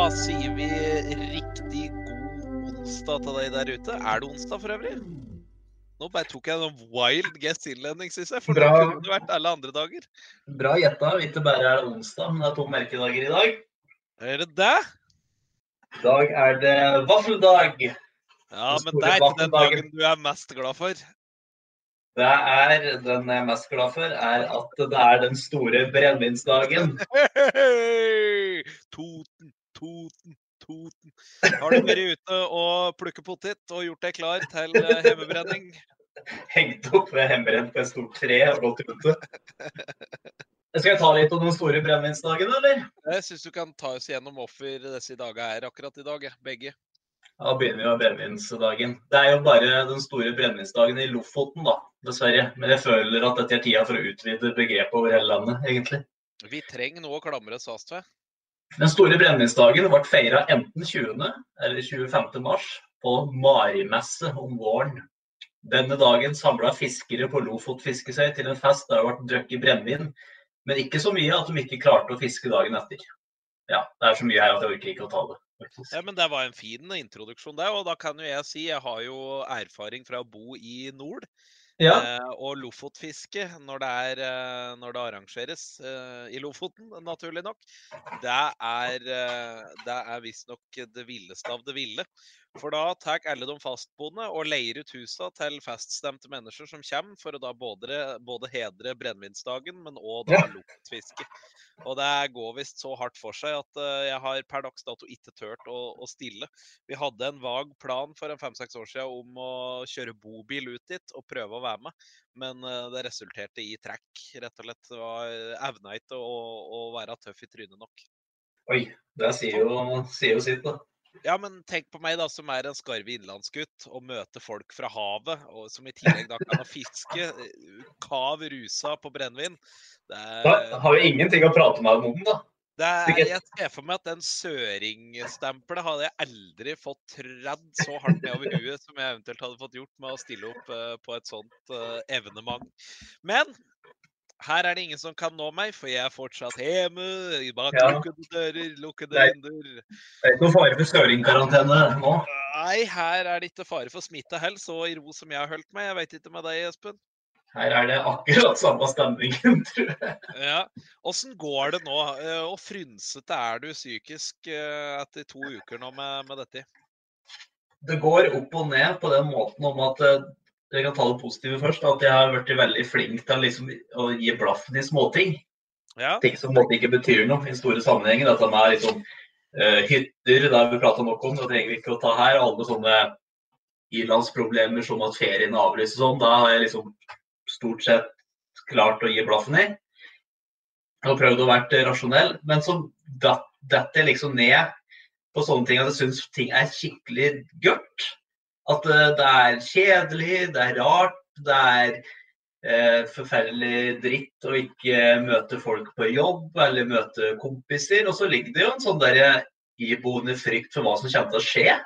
sier vi riktig god onsdag til deg der ute. Det onsdag for øvrig? Nå bare tok jeg en wild guess innledning, synes jeg, for Bra. nå kunne det vært alle andre dager. Bra gjetta, ikke bare det onsdag, men det 2 merkedager i dag. Det det? I dag det vaffeldag. Ja, men det ikke den dagen du mest glad for. Den jeg mest glad for, at det den store brennevinsdagen. Toten, toten, toten. Har du vært ute og plukket potet og gjort deg klar til hjemmebrenning? Hengt opp ved hjemmebrent på et stort tre og gått ute. Skal jeg ta litt om den store brennevinsdagen, eller? Jeg synes du kan ta oss gjennom hvorfor disse dager akkurat i dag, begge. Ja, begynner vi med brennevinsdagen. Det jo bare den store brennevinsdagen i Lofoten, da, dessverre. Men jeg føler at dette tida for å utvide begrepet over hele landet, egentlig. Vi trenger noe å klamre oss fast ved. Den store brennevinsdagen ble feiret enten 20. eller 25. mars på Marimesse om våren. Denne dagen samlet fiskere på Lofot fiskesøy til en fest der det ble drukket brennevin, men ikke så mye at de ikke klarte å fiske dagen etter. Ja, det så mye her at jeg orker ikke å ta det. Faktisk. Ja, men det var en fin introduksjon der, og da kan jo jeg si, jeg har jo erfaring fra å bo i nord, og Lofotfiske når det arrangeres i Lofoten, naturlig nok. Det visst nok det villeste av det ville. For da tar alle de fastboende og leier ut huset til feststemte mennesker som kommer for å da både hedre brennevinsdagen, men også da Lofotfiske. Og det går visst så hardt for seg at jeg har per dags dato ikke tørt å stille. Vi hadde en vag plan for 5-6 år siden om å kjøre bobil ut dit og prøve å være med, men det resulterte i trekk, rett og slett. Det evnet ikke å være tøff i trynet nok. Oi, det sier jo sitt da. Ja, men tenk på meg da, som en skarve innlandsgutt, og møte folk fra havet, og som i tillegg da kan fiske, kav rusa på brennvin. Da har vi ingenting å prate med om da. Jeg ser for meg at den søringstempelet hadde jeg aldri fått tredd så hardt ned over huet som jeg eventuelt hadde fått gjort med å stille opp på et sånt evenement. Men her det ingen som kan nå meg, for jeg fortsatt hjemme, bak lukkede dører, lukkede vinduer. Det ikke noe fare for søringkarantene nå? Nei, her det ikke fare for smitte heller, så i ro som jeg har holdt meg. Jeg vet ikke med deg, Espen. Her det akkurat samme stemningen, tror jeg. Ja, hvordan går det nå? Og frynsete du psykisk etter 2 uker nå med dette? Det går opp og ned på den måten om at jeg kan ta det positive først, at jeg har vært veldig flink til liksom, å gi blaffen i småting. Ting som ikke betyr noe i store sammenhenger. Dette med liksom, hytter, der vi prater nok om, det trenger vi ikke å ta her. Alle sånne ilandsproblemer som at ferien avlyses sånn, da har jeg liksom stort sett klart å gi blaffen i. Jeg har prøvd å være rasjonell, men så dette liksom ned på sånne ting at jeg synes ting skikkelig gørt. At det kjedelig, det rart, det forferdelig dritt å ikke møte folk på jobb eller møte kompiser, og så ligger det jo en sånn der iboende frykt for hva som kommer til å skje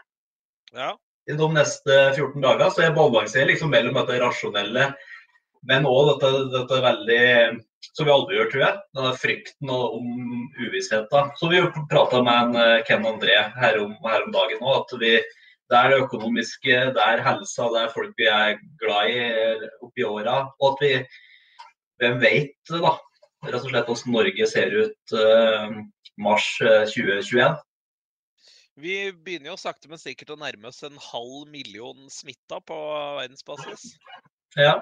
i de neste 14 dager, så jeg balanserer liksom mellom dette rasjonelle, men også dette veldig, som vi aldri gjør, tror jeg, denne frykten om uvisheten. Så vi pratet med en Ken André her om dagen nå, at det det økonomiske, det helsa, det folk vi glad i oppi åra, og at vi, hvem vet da, rett og slett hvordan Norge ser ut mars 2021. Vi begynner jo sakte men sikkert å nærme oss 500 000 smitta på verdensbasis. Ja.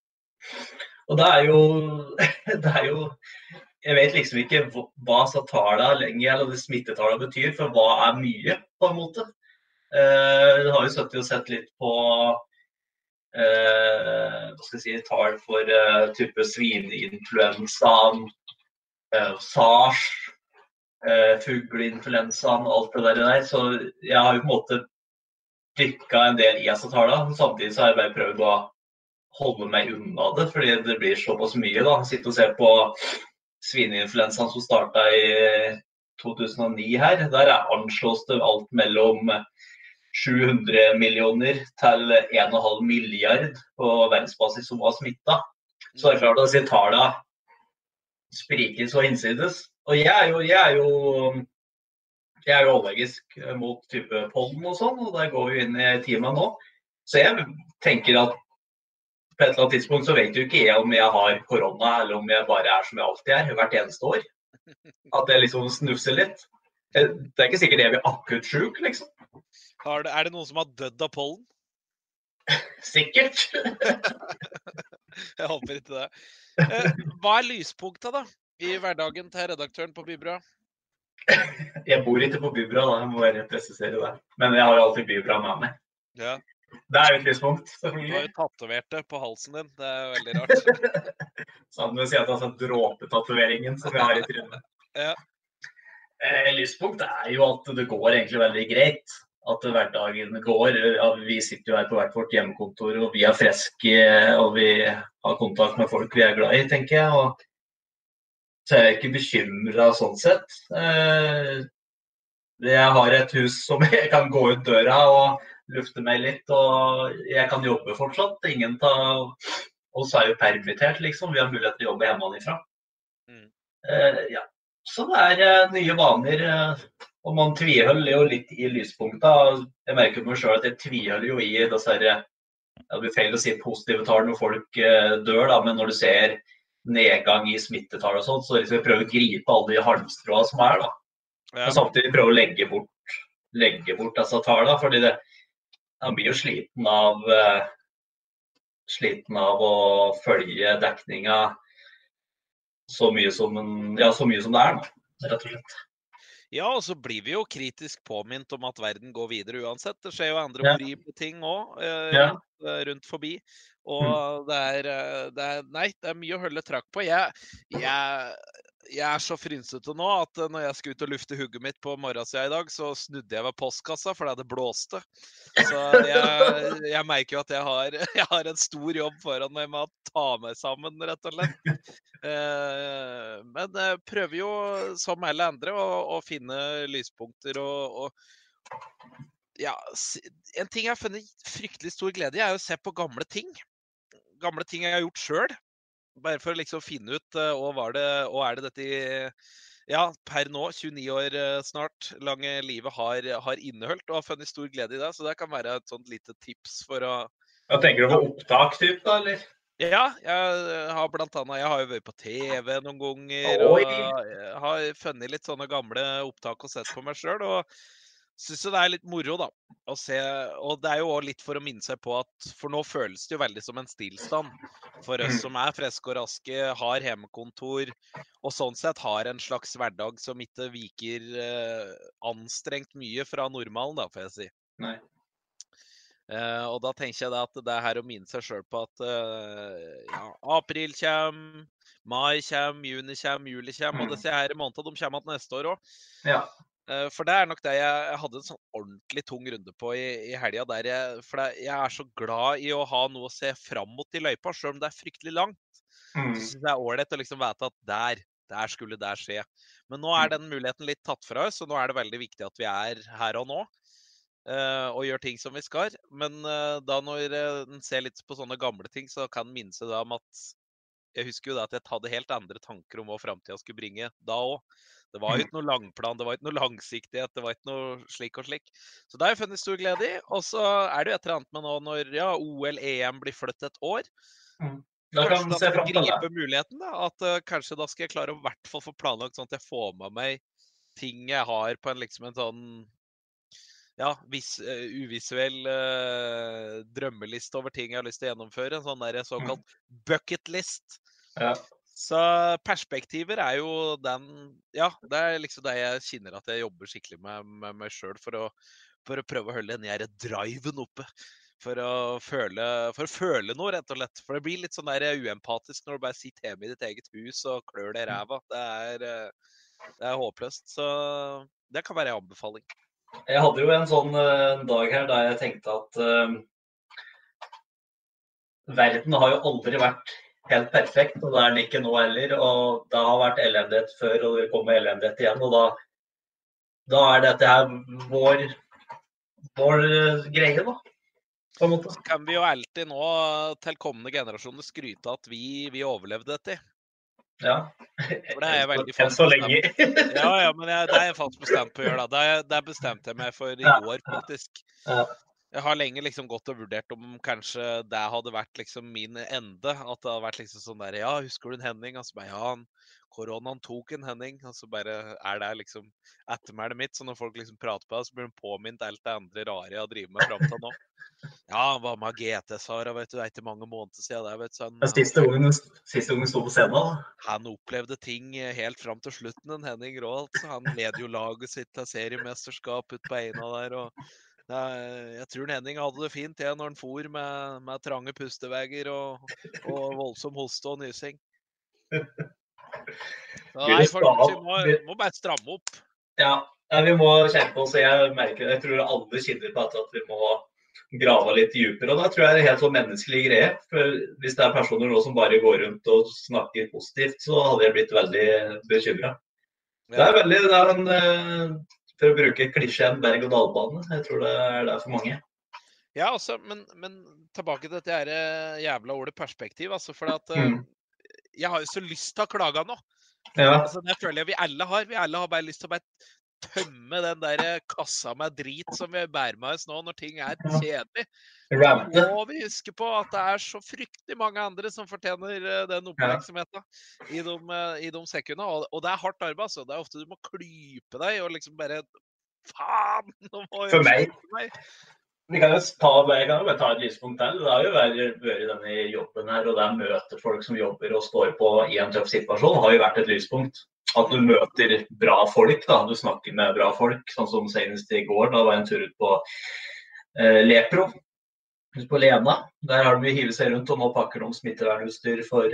Og det jo, jeg vet liksom ikke hva tallene lenger, eller det smittetallene betyr, for hva mye på en måte. Jeg har jo sett litt på tall for type svineinfluensaen, SARS, fugleinfluensaen, alt det der, så jeg har jo på en måte dykket en del i disse tallene, samtidig så har jeg bare prøvd å holde meg unna det, fordi det blir såpass mye da. Sitte og se på svineinfluensaen som startet i 2009 her. Der anslås det alt mellom 700 millioner til 1,5 milliard på verdensbasis som var smittet. Så det klart at tallene spriker så innsides. Og jeg er jo jeg er jo allergisk mot type pollen og sånn, og der går vi inn i teamet nå. Så jeg tenker at på et eller annet tidspunkt så vet jo ikke jeg om jeg har korona, eller om jeg bare er som jeg alltid er, hvert eneste år. At jeg liksom snufser litt. Det er ikke sikkert jeg blir akutt syk, liksom. Er det noen som har dødd av pollen? Sikkert. Jeg håper ikke det. Hva er lyspunktet da, i hverdagen til redaktøren på Bybra? Jeg bor ikke på Bybra, da. Jeg må bare presisere det. Men jeg har jo alltid Bybra med meg. Ja. Det er jo et lyspunkt, selvfølgelig. Du har jo tatovert det på halsen din. Det er veldig rart. Sånn vil si at det er sånn dråpetatoveringen som jeg har i trynet. Ja. Lyspunkt er jo at det går egentlig veldig greit. At hverdagen går. Vi sitter jo her på hvert vårt hjemmekontor, og vi er friske, og vi har kontakt med folk vi er glad i, tenker jeg. Og så er jeg ikke bekymret sånn sett. Jeg har et hus som jeg kan gå ut døra og lufte meg litt, og jeg kan jobbe fortsatt. Ingen av oss er jo permittert, liksom. Vi har mulighet til å jobbe hjemmefra. Ja. Så det er nye vaner. Og man tviholder jo litt i lyspunkta. Jeg merker meg selv at jeg tviholder jo i disse her, det blir feil å si positive tall når folk dør, da, men når du ser nedgang i smittetall og sånt, så liksom jeg prøver å gripe alle de halmstråene som er, da. Ja. Og samtidig prøve å legge bort disse tallene, fordi jeg blir jo sliten av å følge dekninga så mye som det er, da, rett og slett. Ja, og så blir vi jo kritisk påminnet om at verden går videre uansett. Det skjer jo andre horrible ting også, rundt forbi. Og det er mye å holde trakk på. Jeg er så frynsete nå at når jeg skulle ut og lufte hugget mitt på morgensiden i dag, så snudde jeg ved postkassa fordi det blåste. Så jeg merker jo at jeg har en stor jobb foran meg med å ta meg sammen, rett og slett. Men jeg prøver jo, som alle andre, å finne lyspunkter ja, en ting jeg har funnet fryktelig stor glede i er å se på gamle ting. Gamle ting jeg har gjort selv. Bare for å liksom finne ut hva er det dette per nå, 29 år snart, lange livet har inneholdt, og har funnet stor glede i det. Så det kan være et sånt lite tips for å... Hva tenker du på opptak, typ, da, eller? Ja, jeg har jo vært på TV noen ganger, og jeg har funnet litt sånne gamle opptak og sett på meg selv, og synes det er litt moro da, å se, og det er jo også litt for å minne seg på at, for nå føles det jo veldig som en stillstand, for oss som er friske og raske, har hjemmekontor, og sånn sett har en slags hverdag som ikke viker anstrengt mye fra normalen da, får jeg si. Nei. Og da tenker jeg da at det er her å minne seg selv på at april kommer, mai kommer, juni kommer, juli kommer, og disse her månedene de kommer til neste år også. Ja. For det er nok det jeg hadde en sånn ordentlig tung runde på i helgen der for jeg er så glad i å ha noe å se frem mot i løypa, selv om det er fryktelig langt. Så synes jeg det er ordentlig å liksom vite at der skulle det skje. Men nå er den muligheten litt tatt fra oss, og nå er det veldig viktig at vi er her og nå, og gjør ting som vi skal. Men da når en ser litt på sånne gamle ting, så kan en minne seg da om at jeg husker jo da at jeg hadde helt andre tanker om hva fremtiden skulle bringe da også. Det var jo ikke noe langplan, det var ikke noe langsiktighet, det var ikke noe slik og slik. Så det har jeg funnet stor glede i, og så er det jo et eller annet med nå når OL, EM blir flyttet et år. Da kan kanskje da skal jeg gripe muligheten da, at kanskje da skal jeg klare å i hvert fall få planlagt sånn at jeg får med meg ting jeg har på en sånn uvisuell drømmeliste over ting jeg har lyst til å gjennomføre, en sånn der såkalt bucket list. Ja. Så perspektiver er jo det er liksom det jeg kjenner at jeg jobber skikkelig med meg selv for å prøve å holde den her driven oppe, for å føle noe, rett og slett. For det blir litt sånn der uempatisk når du bare sitter hjemme i ditt eget hus og klør deg i ræva. Det er håpløst, så det kan være en anbefaling. Jeg hadde jo en sånn dag her der jeg tenkte at verden har jo aldri vært helt perfekt, og det er den ikke nå heller, og det har vært elendighet før, og det kommer elendighet igjen, og da er dette her vår greie, da, på en måte. Så kan vi jo alltid nå til kommende generasjoner skryte at vi overlevde dette. Ja. For det er jeg veldig Enn fast så bestemt. lenge. Ja, men det er jeg fast bestemt på å gjøre da. Det bestemte jeg meg for i går, faktisk. Ja. Jeg har lenge liksom gått og vurdert om kanskje det hadde vært liksom min ende. At det hadde vært liksom sånn der, ja, husker du en Henning? Altså bare, ja, koronaen tok en Henning. Altså bare, det liksom ettermælet mitt? Så når folk liksom prater på det, så blir de påminnet alt det andre rare jeg har drivet med frem til nå. Ja, han var med GT-Sara, vet du, det er ikke mange måneder siden det, vet du. Den siste gangen sto på scenen da. Han opplevde ting helt frem til slutten, en Henning Råholt. Så han leder jo laget sitt til seriemesterskap ut på ena der, og jeg tror Henning hadde det fint når han for med trange pustevegger og voldsom hoste og nysing. Så nei, folkens, vi må bare stramme opp. Ja, vi må kjempe oss. Jeg tror alle kjenner på at vi må grave litt dypere, og da tror jeg det er helt sånn menneskelig greie. For hvis det er personer nå som bare går rundt og snakker positivt, så hadde jeg blitt veldig bekymret. Ja. Det er en, for å bruke klisjeen berg-og-dal-bane, jeg tror det er det for mange. Ja, altså, men tilbake til dette jævla ordet perspektiv, altså, for at jeg har jo så lyst til å klage nå. Ja. Altså, det føler jeg vi alle har bare lyst til å bare tømme den der kassa med drit som vi bærer med oss nå når ting er kjedelig. Da må vi huske på at det er så fryktelig mange andre som fortjener den oppmerksomheten i de sekundene. Og det er hardt arbeid, så det er ofte du må klype deg og liksom bare faen, nå må jeg slutte meg. Jeg kan jo bare ta et lyspunkt til. Det har jo vært i denne jobben her, og der møter folk som jobber og står på i en tøff situasjon, har jo vært et lyspunkt. At du møter bra folk, da. Du snakker med bra folk, sånn som senest i går. Da var jeg en tur ut på Lepro, ut på Lena. Der har de hivet seg rundt, og nå pakker de smittevernutstyr for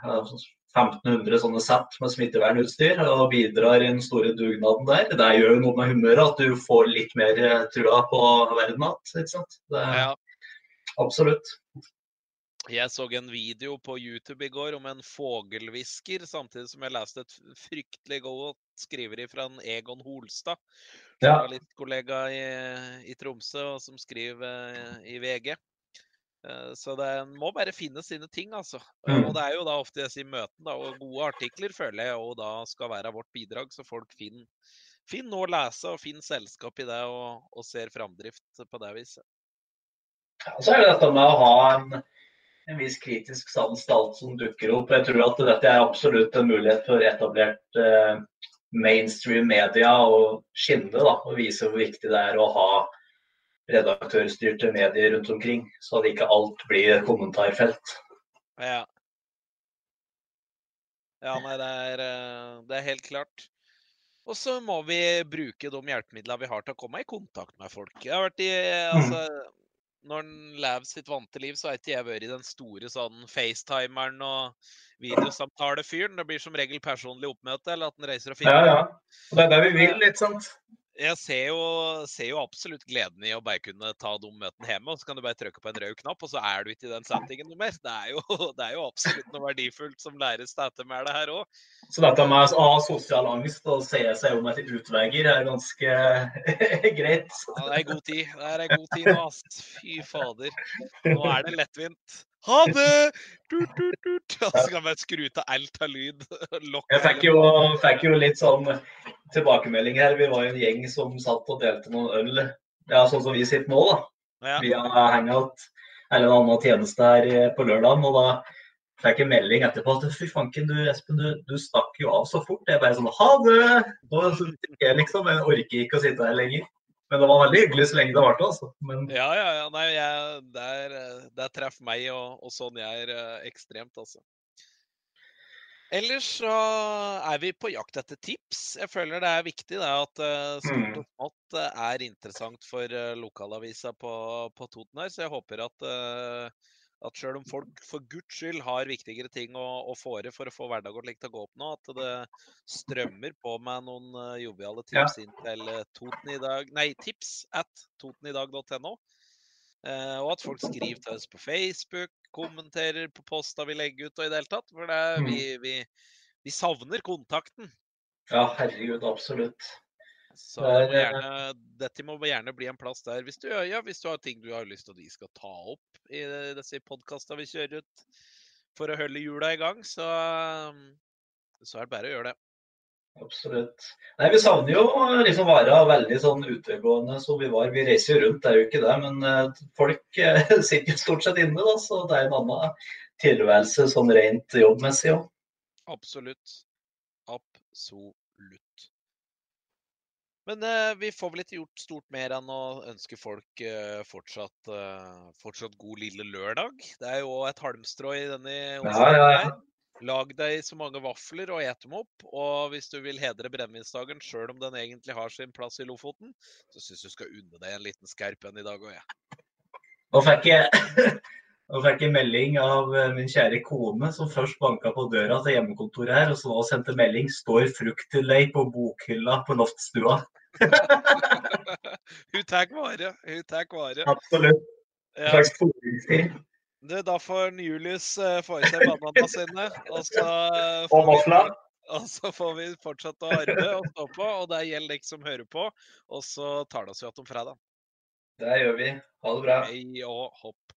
1500 sånne sett med smittevernutstyr, og bidrar i den store dugnaden der. Det gjør jo noe med humøret, at du får litt mer trua på verden, ikke sant? Det er absolutt. Jeg så en video på YouTube i går om en fågelvisker, samtidig som jeg leste et fryktelig godt skriveri fra en Egon Holstad, journalistkollega i Tromsø, og som skriver i VG. Så det må bare finne sine ting, altså. Og det er jo da ofte jeg sier møten, da, og gode artikler føler jeg, og da skal være vårt bidrag, så folk finner noe å lese og finner selskap i det, og ser framdrift på det viset. Ja, så er det dette med å ha en viss kritisk sans til alt som dukker opp. Jeg tror at dette er absolutt en mulighet for etablert mainstream media å skinne, da, og vise hvor viktig det er å ha redaktørstyrte medier rundt omkring, så at ikke alt blir kommentarfelt. Ja, nei, det er helt klart. Og så må vi bruke de hjelpemidlene vi har til å komme i kontakt med folk. Jeg har vært altså, når en lever sitt vante liv, så har ikke jeg vært i den store sånn FaceTimeren og videosamtalefyren. Det blir som regel personlig oppmøte, eller at en reiser og finner. Ja. Og det er det vi vil, litt sant? Jeg ser jo absolutt gleden i å bare kunne ta de møtene hjemme, og så kan du bare trykke på en rød knapp, og så er du ikke i den settingen noe mer. Det er jo absolutt noe verdifullt som læres til etter med det her også. Så dette med å ha sosial angst og se seg om etter utveier er ganske greit. Ja, det er god tid. Det er god tid nå, ass. Fy fader. Nå er det lettvint. Ha det! Så kan man skru til alt av lyd. Jeg fikk jo litt sånn tilbakemelding her. Vi var jo en gjeng som satt og delte noen øl. Ja, sånn som vi sitter nå, da. Ja. Via Hangout eller en annen tjeneste her på lørdagen. Og da fikk jeg melding etterpå at fy fanken, Espen, du stakk jo av så fort. Jeg bare sånn, ha det! Jeg orker ikke å sitte her lenger. Men det var veldig hyggelig så lenge det varte, altså. Men... Ja. Nei, det treffer meg, og sånn jeg er ekstremt, altså. Ellers så er vi på jakt etter tips. Jeg føler det er viktig at stort og smått er interessant for lokalavisa på Toten her, så jeg håper at selv om folk for Guds skyld har viktigere ting å fåre for å få hverdagen til å gå opp nå, at det strømmer på med noen joviale tips inn til tips@totenidag.no, og at folk skriver til oss på Facebook, kommenterer på poster vi legger ut og i det hele tatt, for vi savner kontakten. Ja, herregud, absolutt. Så dette må gjerne bli en plass der. Hvis du har ting du har lyst til at vi skal ta opp i disse podcastene vi kjører ut for å holde hjula i gang, så Så det bare å gjøre det. Absolutt. Nei, vi savner jo liksom være veldig sånn utegående som vi var. Vi reiser jo rundt, det er jo ikke det, men folk sitter stort sett inne, da, så det er en annen tilværelse sånn rent jobbmessig også. Absolutt. Absolutt. Men vi får vel ikke gjort stort mer enn å ønske folk fortsatt god lille lørdag. Det er jo et halmstrå i denne onsdagen her. Lag deg så mange vafler og et dem opp. Og hvis du vil hedre brennevinsdagen, selv om den egentlig har sin plass i Lofoten, så synes du skal unne deg en liten skerp en i dag også, ja. Nå fikk jeg melding av min kjære kone, som først banket på døra til hjemmekontoret her, og så nå sendte melding, står frukttillegg på bokhylla på loftstua. Hun tar vare. Absolutt. En slags fordringstid. Da får Julius få i seg banana sine, og så får vi fortsette å arbeide og stå på, og det gjelder deg som hører på, og så tar det oss jo at om fredag. Det gjør vi. Ha det bra. Hei og hopp.